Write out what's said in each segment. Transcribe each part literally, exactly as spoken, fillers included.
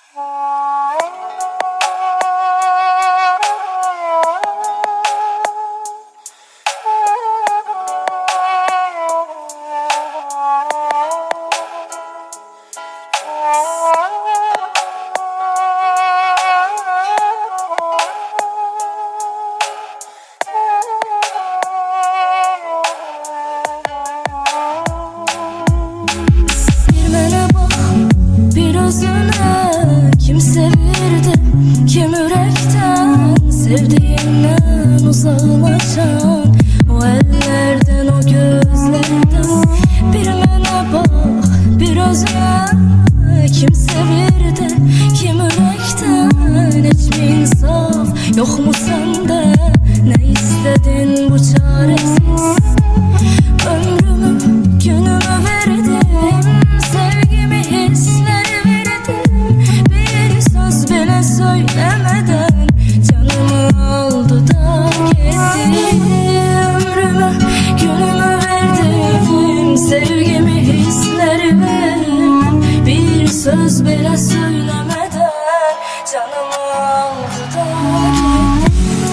Kim sevirdi, kim yürekten sevdiğinden uzaklaşan, o ellerden, o gözlerden bir mene bak, bir özüne. Kim sevirdi, kim yürekten, hiç mi insaf yok mu sende? Ne istedin bu çaresiz? Ömrümü, günümü verdim, sevgimi, hisleri verdim. Bir söz bile söylemeden canımı aldı da gitti. Ömrümü, günümü verdim, sevgimi, hisleri verdim. Bir söz bile söylemeden canımı aldı da gitti.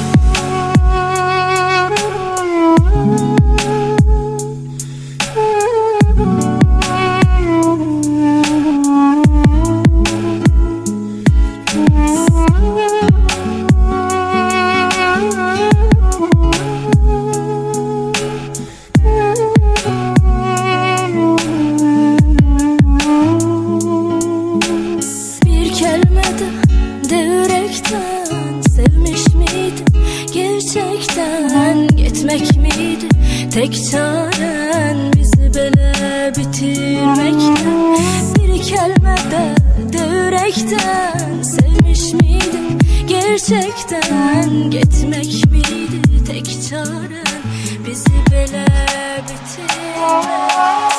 Sevmiş miydi gerçekten, gitmek miydi tek çaren bizi böyle bitirmekten? Bir kelimede de yürekten sevmiş miydi gerçekten, gitmek miydi tek çaren bizi böyle bitirmekten?